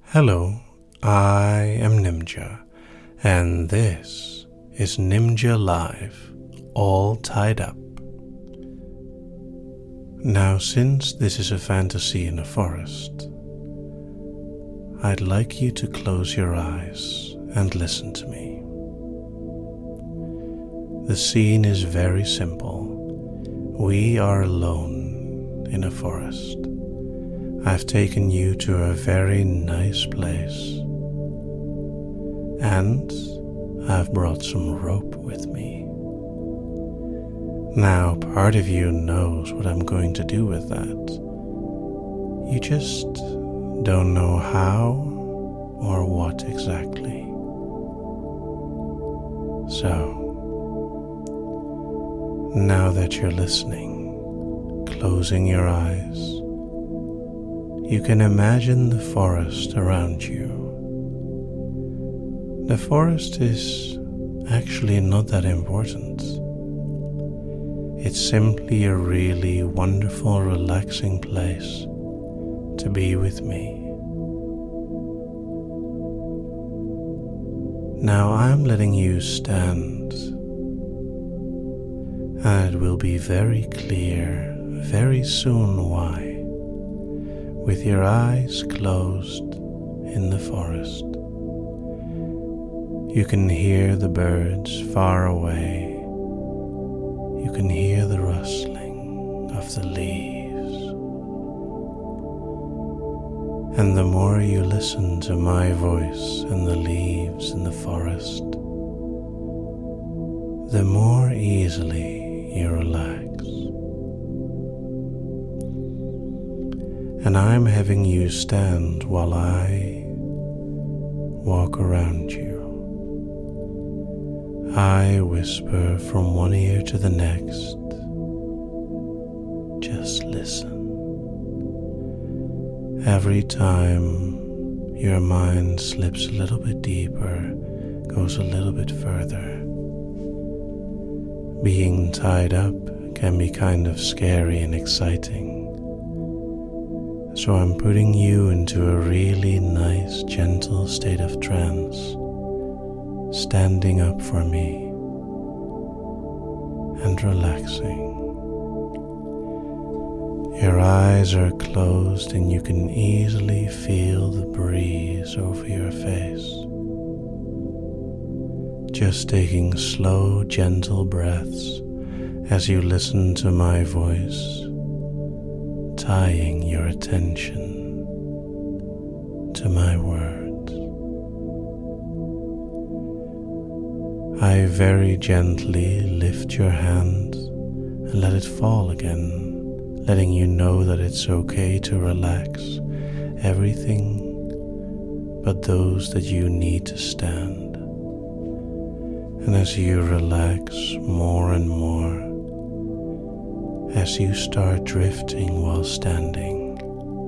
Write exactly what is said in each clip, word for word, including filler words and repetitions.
Hello, I am Nimja, and this is Nimja Live, all tied up. Now, since this is a fantasy in a forest, I'd like you to close your eyes and listen to me. The scene is very simple. We are alone in a forest. I've taken you to a very nice place, and I've brought some rope with me. Now, part of you knows what I'm going to do with that. You just don't know how or what exactly. So, now that you're listening, closing your eyes, you can imagine the forest around you. The forest is actually not that important. It's simply a really wonderful, relaxing place to be with me. Now I'm letting you stand, and it will be very clear very soon why. With your eyes closed in the forest, you can hear the birds far away. You can hear the rustling of the leaves. And the more you listen to my voice and the leaves in the forest, the more easily you relax. And I'm having you stand while I walk around you. I whisper from one ear to the next. Just listen. Every time your mind slips a little bit deeper, goes a little bit further. Being tied up can be kind of scary and exciting. So I'm putting you into a really nice, gentle state of trance, standing up for me and relaxing. Your eyes are closed and you can easily feel the breeze over your face. Just taking slow, gentle breaths as you listen to my voice, tying your attention to my words. I very gently lift your hand and let it fall again, letting you know that it's okay to relax everything but those that you need to stand. And as you relax more and more, as you start drifting while standing,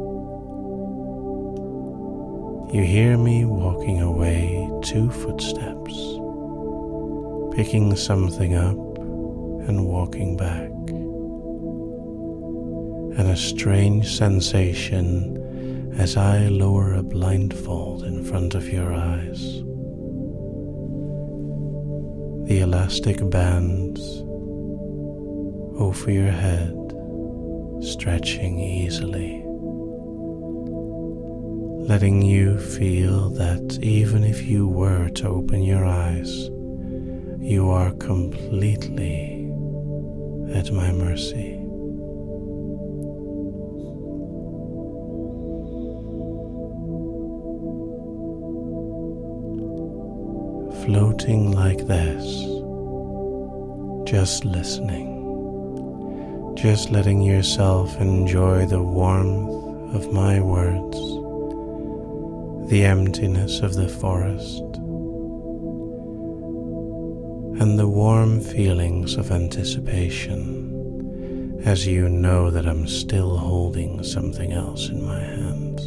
you hear me walking away two footsteps, picking something up and walking back, and a strange sensation as I lower a blindfold in front of your eyes. The elastic bands over your head, stretching easily, letting you feel that even if you were to open your eyes, you are completely at my mercy. Floating like this, just listening. Just letting yourself enjoy the warmth of my words, the emptiness of the forest, and the warm feelings of anticipation as you know that I'm still holding something else in my hands.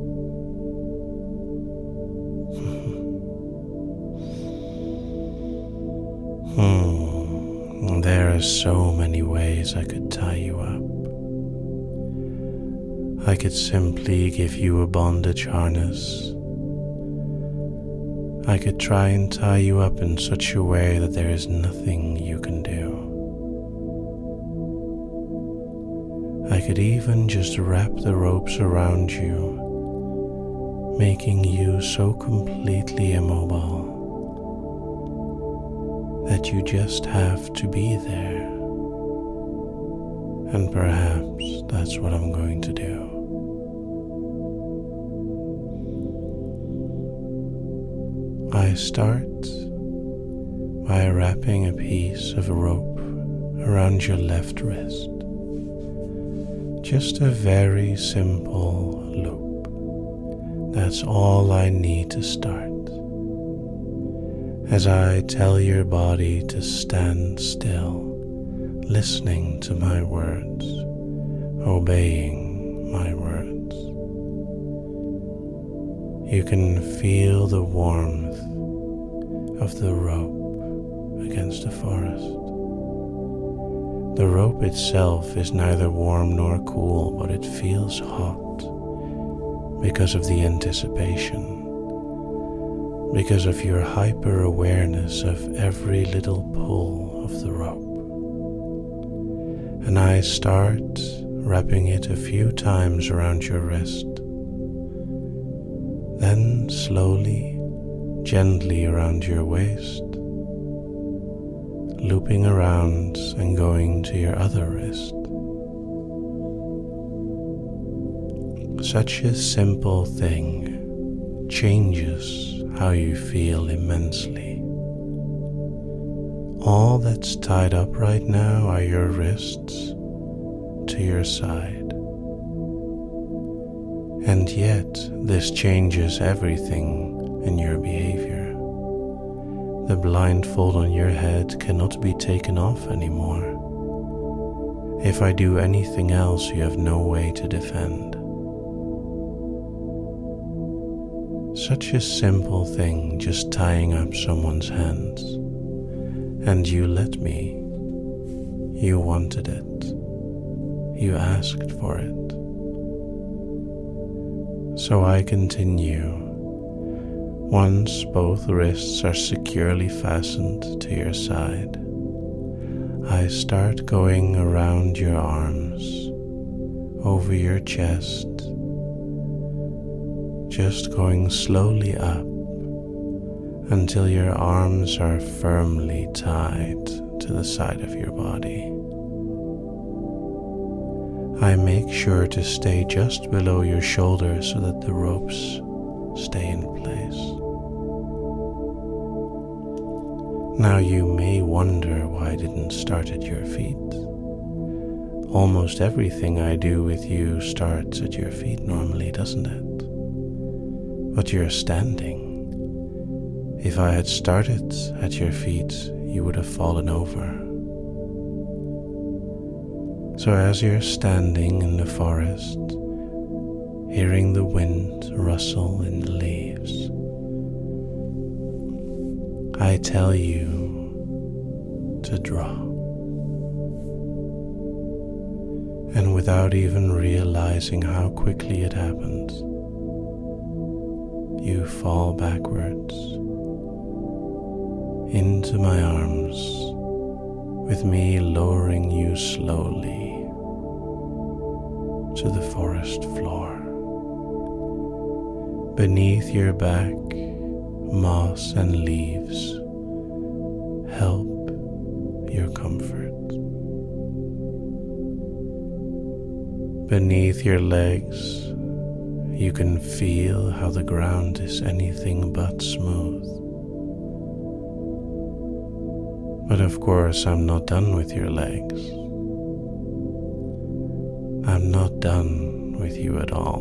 hmm. There are so many ways I could tie you up. I could simply give you a bondage harness I could try and tie you up in such a way that there is nothing you can do. I could even just wrap the ropes around you, making you so completely immobile that you just have to be there. And perhaps that's what I'm going to do. I start by wrapping a piece of rope around your left wrist. Just a very simple loop. That's all I need to start. As I tell your body to stand still, listening to my words, obeying my words. You can feel the warmth of the rope against the forest. The rope itself is neither warm nor cool, but it feels hot because of the anticipation, because of your hyper-awareness of every little pull of the rope. And I start wrapping it a few times around your wrist, then slowly, gently around your waist, looping around and going to your other wrist. Such a simple thing changes how you feel immensely. All that's tied up right now are your wrists to your side. And yet, this changes everything in your behavior. The blindfold on your head cannot be taken off anymore. If I do anything else, you have no way to defend. Such a simple thing, just tying up someone's hands. And you let me. You wanted it. You asked for it. So I continue. Once both wrists are securely fastened to your side, I start going around your arms, over your chest, just going slowly up until your arms are firmly tied to the side of your body. I make sure to stay just below your shoulders so that the ropes stay in place. Now you may wonder why I didn't start at your feet. Almost everything I do with you starts at your feet normally, doesn't it? But you're standing. If I had started at your feet, you would have fallen over. So as you're standing in the forest, hearing the wind rustle in the leaves, I tell you to drop. And without even realizing how quickly it happens, you fall backwards into my arms, with me lowering you slowly to the forest floor. Beneath your back, moss and leaves help your comfort. Beneath your legs, you can feel how the ground is anything but smooth. But of course, I'm not done with your legs. I'm not done with you at all.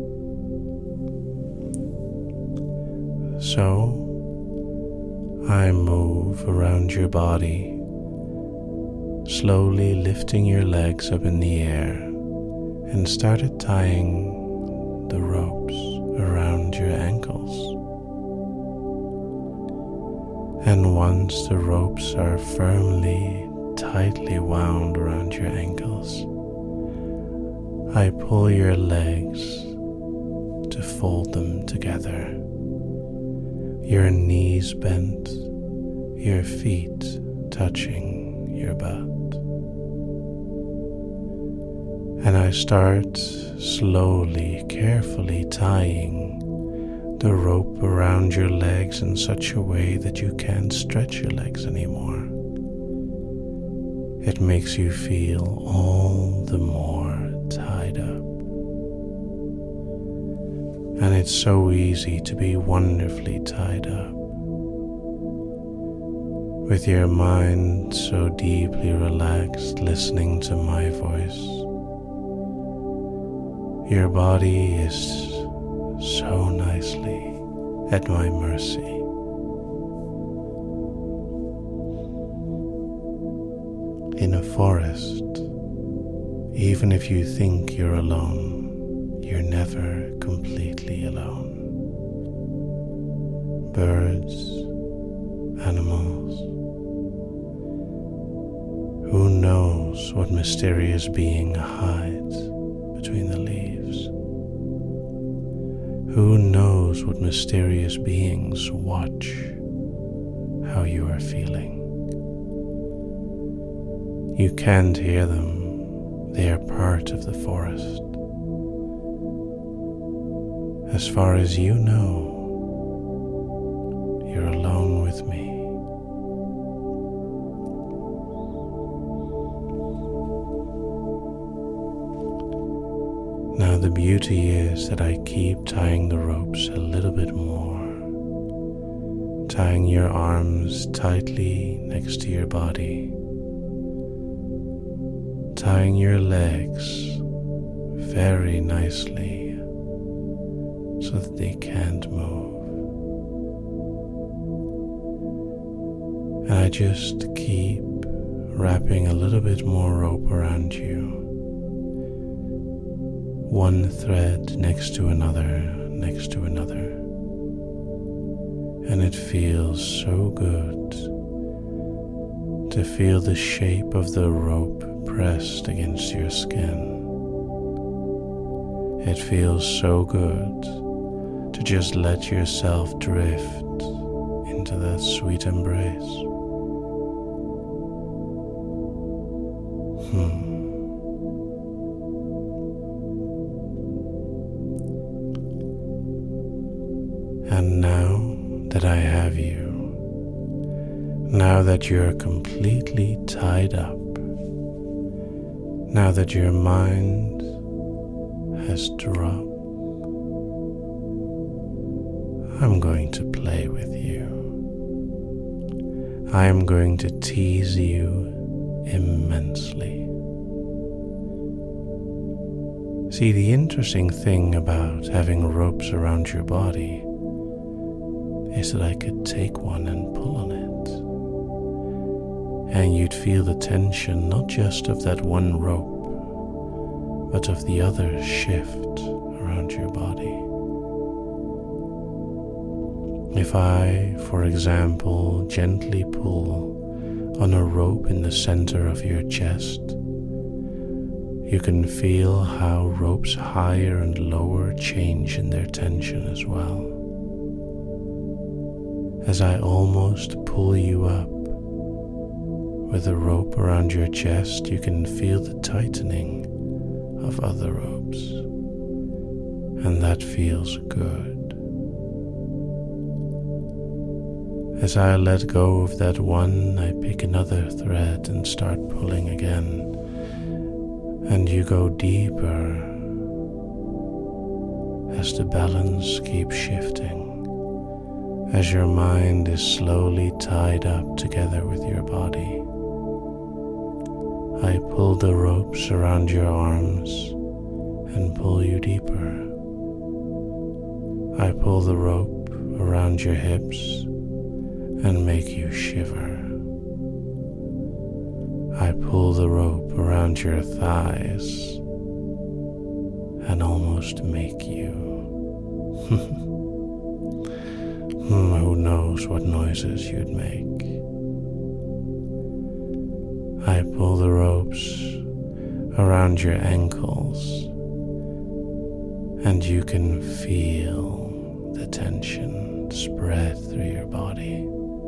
So, I move around your body, slowly lifting your legs up in the air, and started tying the ropes around your ankles. And once the ropes are firmly, tightly wound around your ankles, I pull your legs to fold them together. your knees bent, your feet touching your butt. And I start slowly, carefully tying the rope around your legs in such a way that you can't stretch your legs anymore. It makes you feel all the more tied up. And it's so easy to be wonderfully tied up, with your mind so deeply relaxed, listening to my voice. Your body is so nicely at my mercy. In a forest, even if you think you're alone, you're never completely alone. Birds, animals, who knows what mysterious being hides between the leaves? Who knows what mysterious beings watch how you are feeling? You can't hear them, they are part of the forest. As far as you know, you're alone with me. Now the beauty is that I keep tying the ropes a little bit more, tying your arms tightly next to your body, tying your legs very nicely so that they can't move. And I just keep wrapping a little bit more rope around you, one thread next to another, next to another. And it feels so good to feel the shape of the rope pressed against your skin. It feels so good to just let yourself drift into that sweet embrace. Hmm. And now that I have you, now that you're completely tied up, now that your mind has dropped, I'm going to play with you. I am going to tease you immensely. See, the interesting thing about having ropes around your body is that I could take one and pull on it, and you'd feel the tension not just of that one rope, but of the other shift around your body. If I, for example, gently pull on a rope in the center of your chest, you can feel how ropes higher and lower change in their tension as well. As I almost pull you up with a rope around your chest, you can feel the tightening of other ropes, and that feels good. As I let go of that one, I pick another thread and start pulling again, and you go deeper as the balance keeps shifting, as your mind is slowly tied up together with your body. I pull the ropes around your arms and pull you deeper. I pull the rope around your hips and make you shiver. I pull the rope around your thighs and almost make you. Who knows what noises you'd make. I pull the ropes around your ankles, and you can feel the tension spread through your body.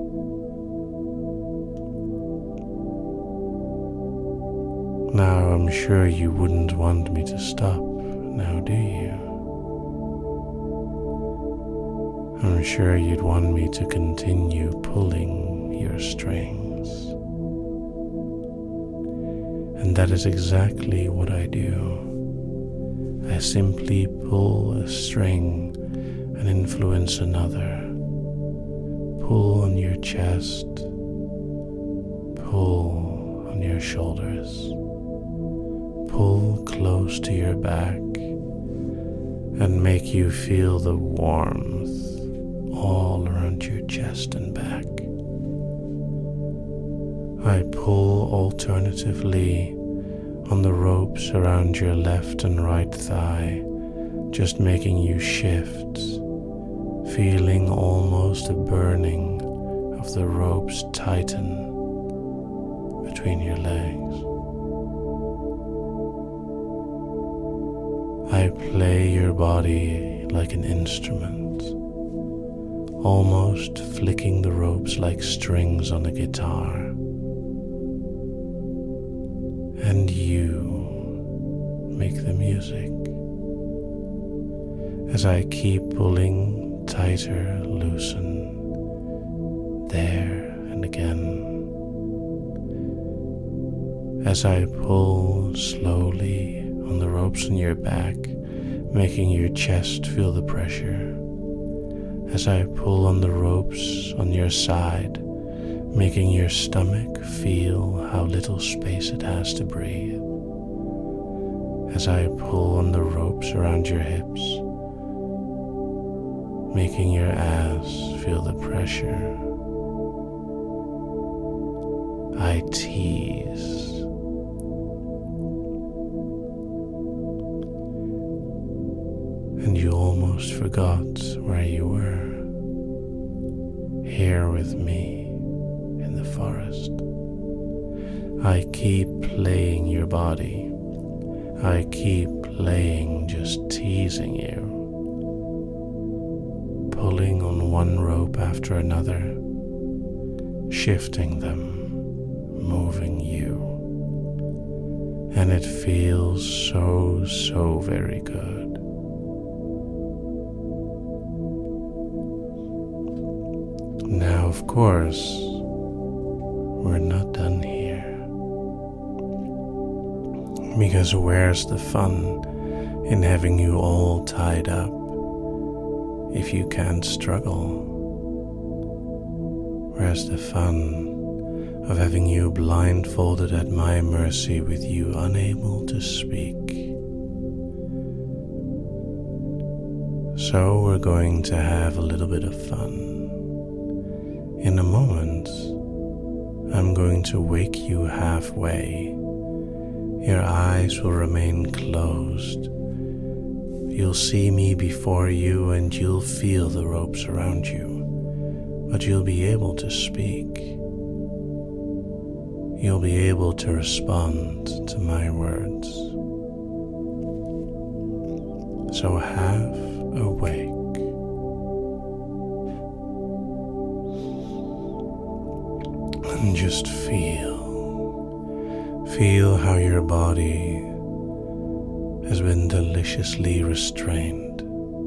Now, I'm sure you wouldn't want me to stop, now do you? I'm sure you'd want me to continue pulling your strings. And that is exactly what I do. I simply pull a string and influence another. Pull on your chest, pull on your shoulders, pull close to your back, and make you feel the warmth all around your chest and back. I pull alternatively on the ropes around your left and right thigh, just making you shift, feeling almost a burning of the ropes tighten between your legs. I play your body like an instrument, almost flicking the ropes like strings on a guitar. And you make the music as I keep pulling tighter, loosen, there and again. As I pull slowly on the ropes on your back, making your chest feel the pressure. As I pull on the ropes on your side, making your stomach feel how little space it has to breathe. As I pull on the ropes around your hips, making your ass feel the pressure. I tease. And you almost forgot where you were, here with me in the forest. I keep playing your body. I keep playing, just teasing you, pulling on one rope after another, shifting them, moving you. And it feels so, so very good. Now, of course, we're not done here. Because where's the fun in having you all tied up if you can't struggle? Where's the fun of having you blindfolded at my mercy with you unable to speak? So we're going to have a little bit of fun. In a moment, I'm going to wake you halfway. Your eyes will remain closed. You'll see me before you and you'll feel the ropes around you, but you'll be able to speak. You'll be able to respond to my words. So half awake. And just feel, feel how your body has been deliciously restrained.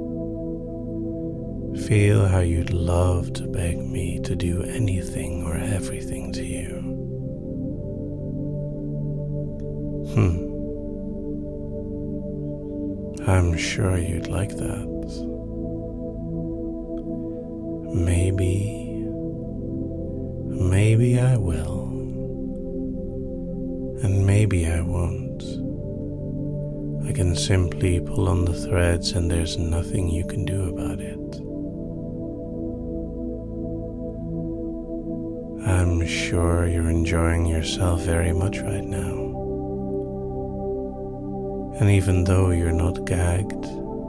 Feel how you'd love to beg me to do anything or everything to you. Hmm. I'm sure you'd like that. Maybe Maybe I will, and maybe I won't. I can simply pull on the threads and there's nothing you can do about it. I'm sure you're enjoying yourself very much right now. And even though you're not gagged,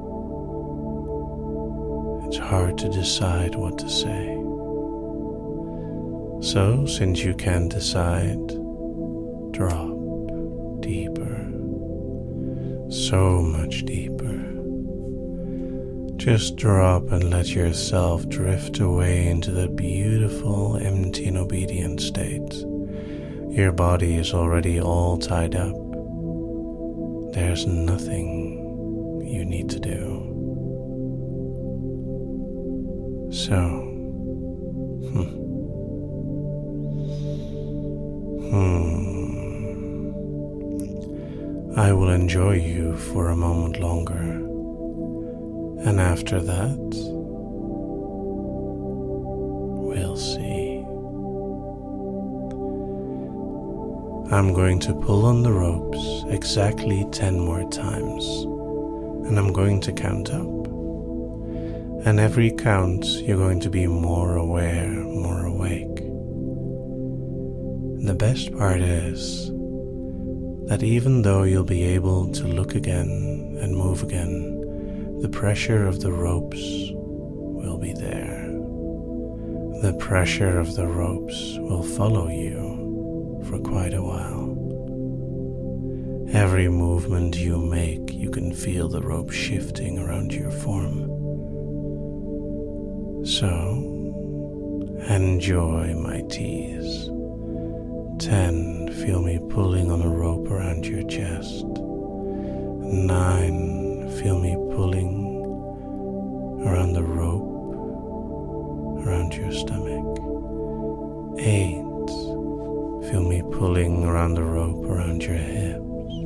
it's hard to decide what to say. So, since you can decide, drop deeper, so much deeper. Just drop and let yourself drift away into that beautiful, empty and obedient state. Your body is already all tied up. There's nothing you need to do. So, hmm. Hmm. I will enjoy you for a moment longer. And after that, we'll see. I'm going to pull on the ropes exactly ten more times, and I'm going to count up. And every count, you're going to be more aware, more awake. The best part is that even though you'll be able to look again and move again, the pressure of the ropes will be there. The pressure of the ropes will follow you for quite a while. Every movement you make, you can feel the rope shifting around your form. So, enjoy my tease. Ten, feel me pulling on a rope around your chest. Nine, feel me pulling around the rope around your stomach. Eight, feel me pulling around the rope around your hips.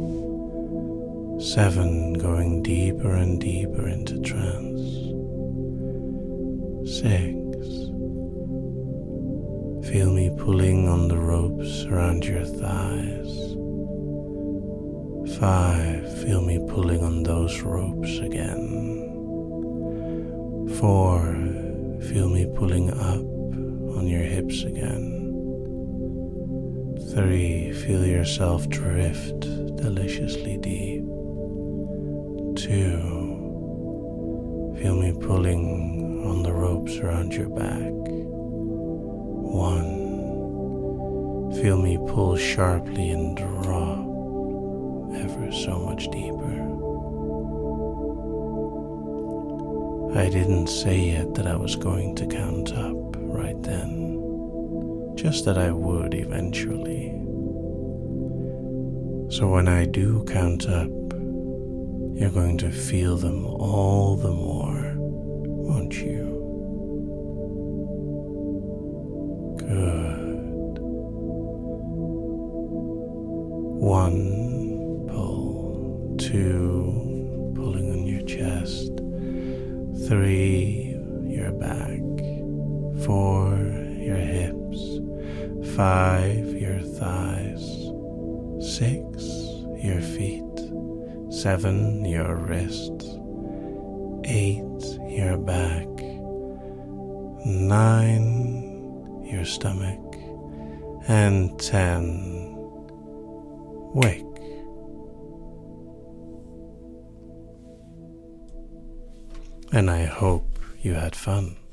Seven, going deeper and deeper into trance. Six, feel me pulling on the ropes around your thighs. Five, feel me pulling on those ropes again. Four, feel me pulling up on your hips again. Three, feel yourself drift deliciously deep. Two, feel me pulling on the ropes around your back. One, feel me pull sharply and drop ever so much deeper. I didn't say yet that I was going to count up right then, just that I would eventually. So when I do count up, you're going to feel them all the more, won't you? Good. One, pull. Two, pulling on your chest. Three, your back. Four, your hips. Five, your thighs. Six, your feet. Seven, your wrists. Eight, your back. Nine, your stomach. And ten, wake. And I hope you had fun.